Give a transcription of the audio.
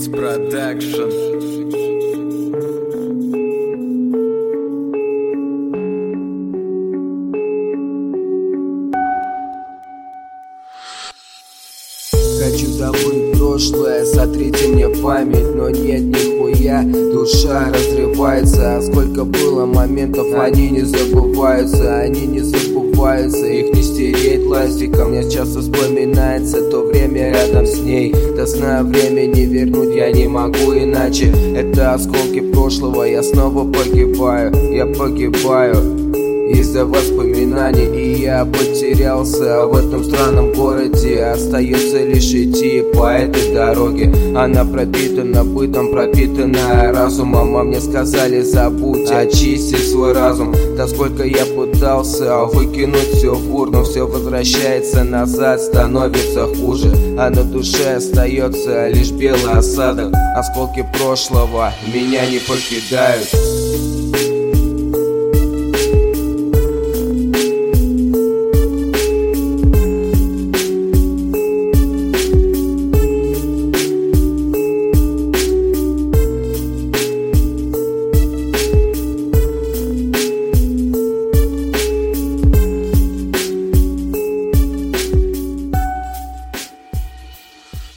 Beats Production. Хочу забыть прошлое, сотрите мне память, но нет нихуя, душа разрывается. А сколько было моментов, они не забываются, их не стереть ластиком. Мне часто вспоминается то время рядом с ней. До сна времени вернуть я не могу иначе. Это осколки прошлого, я снова погибаю, из-за воспоминаний, и я потерялся в этом странном городе. Остается лишь идти по этой дороге. Она пропитана бытом, пропитана разумом. А мне сказали: забудь, очисти свой разум. Да сколько я пытался выкинуть все в урну, все возвращается назад, становится хуже. А на душе остается лишь белый осадок. Осколки прошлого меня не покидают.